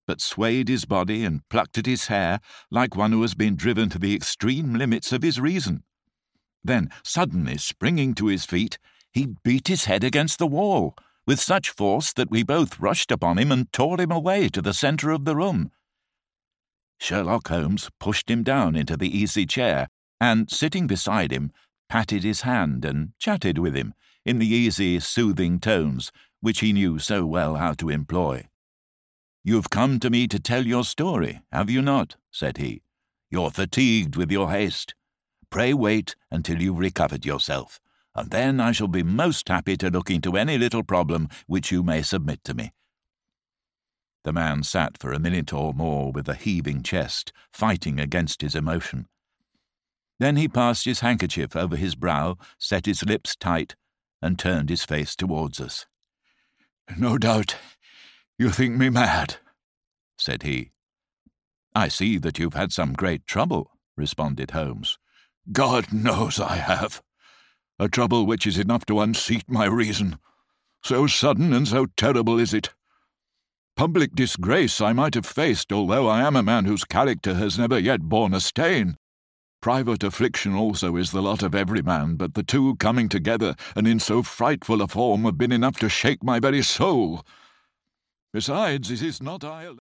but swayed his body and plucked at his hair like one who has been driven to the extreme limits of his reason. Then, suddenly springing to his feet, he beat his head against the wall, with such force that we both rushed upon him and tore him away to the centre of the room. Sherlock Holmes pushed him down into the easy chair, and, sitting beside him, patted his hand and chatted with him in the easy, soothing tones which he knew so well how to employ. "You've come to me to tell your story, have you not?" said he. "You're fatigued with your haste. Pray wait until you've recovered yourself, and then I shall be most happy to look into any little problem which you may submit to me." The man sat for a minute or more with a heaving chest, fighting against his emotion. Then he passed his handkerchief over his brow, set his lips tight, and turned his face towards us. "No doubt you think me mad," said he. "I see that you've had some great trouble," responded Holmes. "God knows I have. A trouble which is enough to unseat my reason. So sudden and so terrible is it. Public disgrace I might have faced, although I am a man whose character has never yet borne a stain. Private affliction also is the lot of every man, but the two coming together, and in so frightful a form, have been enough to shake my very soul. Besides, it is not I alone."